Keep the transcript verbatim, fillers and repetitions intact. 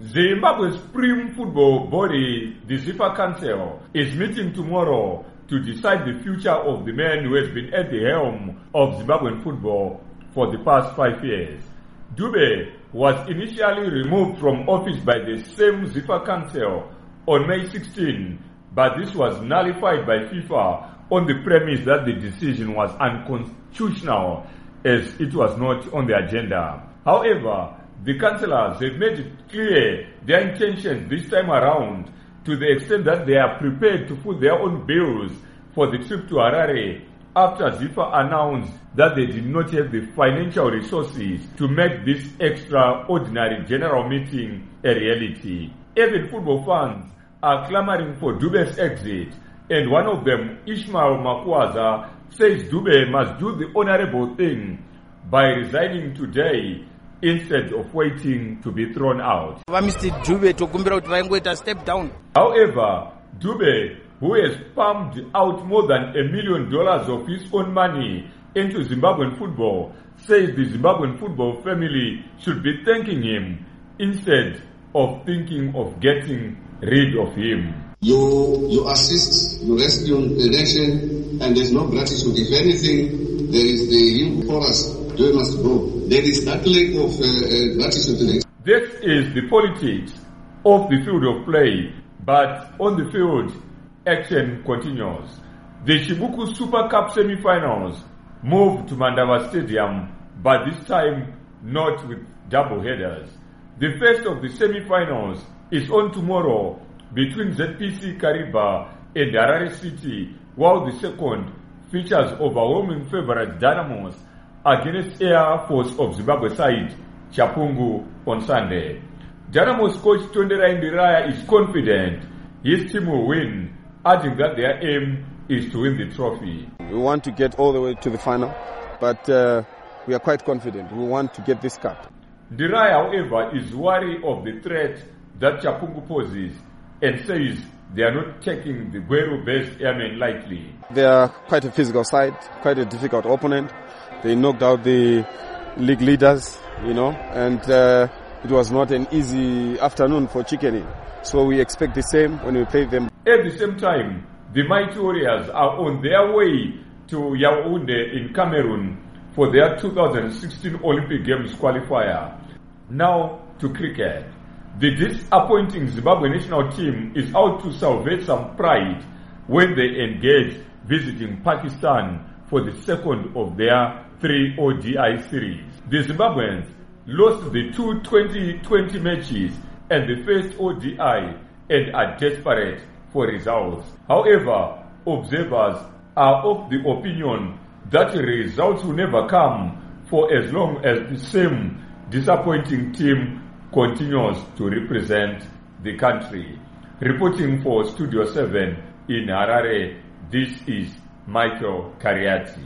Zimbabwe's Supreme Football Body, the ZIFA Council, is meeting tomorrow to decide the future of the man who has been at the helm of Zimbabwean football for the past five years. Dube was initially removed from office by the same ZIFA Council on May sixteenth, but this was nullified by FIFA on the premise that the decision was unconstitutional as it was not on the agenda. However, the councillors have made it clear their intentions this time around to the extent that they are prepared to put their own bills for the trip to Harare after ZIFA announced that they did not have the financial resources to make this extraordinary general meeting a reality. Even football fans are clamoring for Dube's exit, and one of them, Ishmael Makwaza, says Dube must do the honorable thing by resigning today instead of waiting to be thrown out. However, Dube, who has pumped out more than a million dollars of his own money into Zimbabwean football, says the Zimbabwean football family should be thanking him instead of thinking of getting rid of him. You, you assist, you rescue the nation, and there's no gratitude. If anything, there is the hymn chorus, Dube must go. There is that lack of uh, uh, gratitude. This is the politics of the field of play, but on the field, action continues. The Shibuku Super Cup semi-finals moved to Mandava Stadium, but this time not with double headers. The first of the semi-finals is on tomorrow between Z P C Kariba and Harare City, while the second features overwhelming favourite Dynamos against Air Force of Zimbabwe side Chapungu on Sunday. Dynamos coach Tondera Indiraya is confident his team will win, adding that their aim is to win the trophy. We want to get all the way to the final, but uh, we are quite confident. We want to get this cup. Ndiraya, however, is wary of the threat that Chapungu poses and says they are not taking the Gweru-based airmen lightly. They are quite a physical side, quite a difficult opponent. They knocked out the league leaders, you know, and uh, it was not an easy afternoon for Chikeni. So we expect the same when we play them. At the same time, the Mighty Warriors are on their way to Yaounde in Cameroon for their two thousand sixteen Olympic Games qualifier. Now to cricket. The disappointing Zimbabwe national team is out to salvage some pride when they engage visiting Pakistan for the second of their three O D I series. The Zimbabweans lost the two twenty twenty matches and the first O D I and are desperate for results. However, observers are of the opinion that results will never come for as long as the same disappointing team continues to represent the country. Reporting for Studio seven in Harare, this is Michael Kariati.